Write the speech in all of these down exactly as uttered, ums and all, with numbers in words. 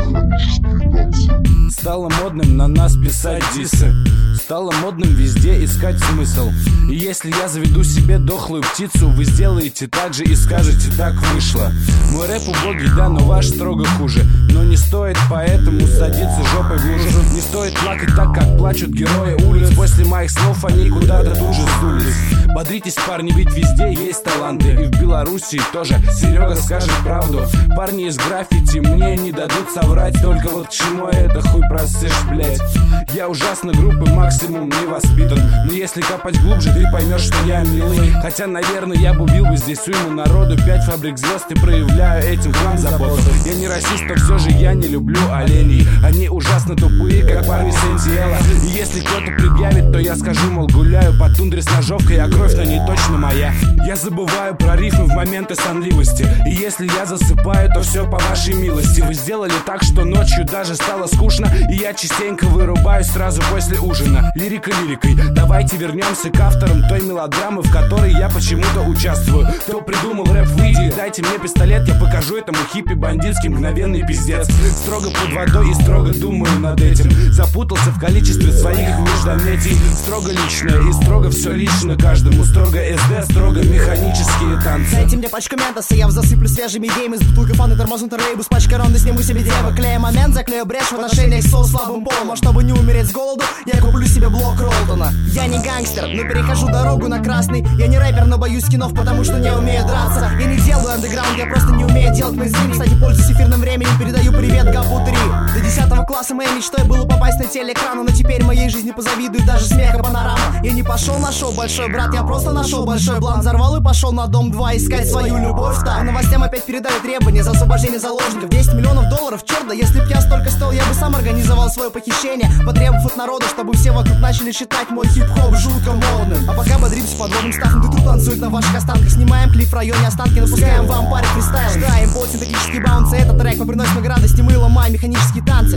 Стало модным на нас писать дисы. Стало модным везде искать смысл. И если я заведу себе дохлую птицу, вы сделаете так же и скажете: так вышло. Мой рэп убогий, да, но ваш строго хуже. Но не стоит поэтому садиться жопой в лужу. Не стоит плакать так, как плачут герои улиц. После моих слов они куда-то тут же сдулись. Бодритесь, парни, ведь везде есть таланты. И в Белоруссии тоже Серега скажет правду. Парни из граффити мне не дадут соврать. Только вот к чему это хуй просышь, блять. Я ужасно группы максимум не воспитан. Но если копать глубже, ты поймешь, что я милый. Хотя, наверное, я бы убил бы здесь уйму народу. Пять фабрик звезд и проявляю этим к вам заботу. Я не расист, но все же я не люблю оленей. Они ужасно тупые, как парни Сентиэла. И если кто-то предъявит, то я скажу, мол, гуляю по тундре с ножовкой, а кровь на ней точно моя. Я забываю про рифмы в моменты сонливости. И если я засыпаю, то все по вашей милости. Вы сделали так, что ночью даже стало скучно. И я частенько вырубаюсь сразу после ужина. Лирика лирикой, давайте вернемся к авторам той мелодрамы, в которой я почему-то участвую. Кто придумал рэп, выйди, дайте мне пистолет. Я покажу этому хиппи бандитский мгновенный пиздец. Строго под водой и строго думаю над этим. Запутался в количестве своих междометий. Строго личное и строго все лично каждому. Строго СД, строго механические танцы. Дайте мне пачку ментоса, я засыплю свежими идеями. С бутылкой фаны тормознутый рейбус, пачка ронды, сниму себе дерево. Клея момент, заклею брешь в отношениях с слабым полом. А чтобы не умереть с голоду, я куплю себе блок Ролтона. Я не гангстер, но перехожу дорогу на красный. Я не рэпер, но боюсь скинов, потому что не умею драться. Я не делаю андеграунд, я просто не умею делать мейнстрим. Кстати, пользуюсь эфирным временем, передаю привет Гапу три. До десятого класса моей мечтой было попасть на телеэкраны. Но теперь моей жизни позавидует даже смеха панорама. Я не пошел на шоу, большой брат, я просто нашел большой блан. Взорвал и пошел на дом два искать свою любовь. Так, новостям опять передали требования за освобождение заложников. десять миллионов долларов, черт, да если б я столько стоил, я бы сам организовал свое похищение, потребовав от народа, чтобы все вокруг начали считать мой хип-хоп жутко модным. А пока бодримся под водным стахом, ты тут танцует на ваших останках. Снимаем клип в районе останки, напускаем вам парень фристайл. Ждаем под синтетические баунсы, этот трек мы приносим радость, и мы ломаем механические танцы.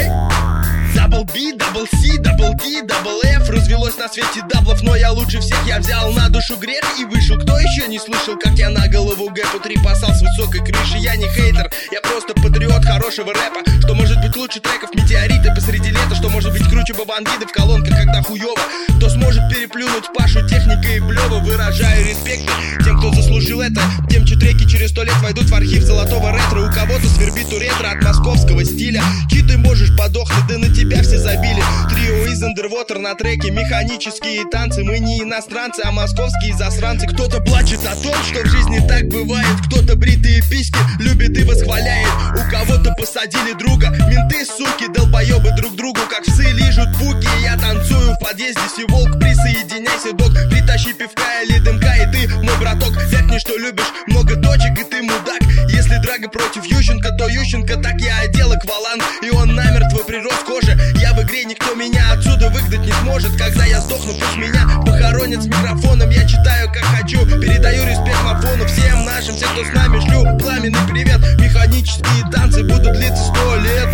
Дабл Би, дабл Си, дабл Ди, дабл Ф. Развелось на свете даблов, но я лучше всех. Я взял на душу грех и вышел. Кто еще не слышал, как я на голову Гэпу три посал с высокой крыши? Я не хейтер, я просто патриот хорошего рэпа. Что может быть лучше треков метеориты посреди лета? Что может быть круче бабангиды в колонках, когда хуёво? Кто сможет переплюнуть Пашу техникой и блёво? Выражаю респекты тем, кто заслужил это. Тем, чьи треки через сто лет войдут в архив золотого ретро. У кого-то свербит у ретро от московского стиля. Чи ты можешь подохнуть, да на тебя все забили. Трио из Underwater на треке механические танцы. Мы не иностранцы, а московские засранцы. Кто-то плачет о том, что в жизни так бывает. Кто-то бритые письки любит и восхваляет. У кого-то посадили друга. Менты, суки, долбоебы друг другу как псы лижут пуки. Я танцую в подъезде, Сиволк, присоединяйся, док. Притащи пивка или дымка, и ты, мой браток. Вякни, что любишь много точек, и ты мудак. Если Драга против Ющенко, то Ющенко так я одел акваланг. И он намертво прирос к коже. Я в игре, никто меня отсюда выгнать не сможет. Когда я сдохну, пусть меня похоронят с микрофоном. Я читаю как хочу, передаю респект Мафону. Всем нашим, всем, кто с нами, шлю пламенный привет. Механические танцы будут длиться сто лет.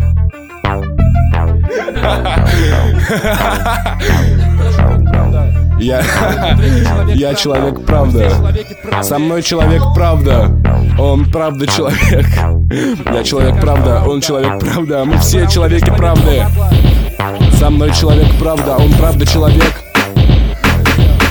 Я, я человек правда. Со мной человек правда. Он правда человек. Я человек правда. Он человек правда. Мы все человеки правды. Со мной человек правда. Он правда человек.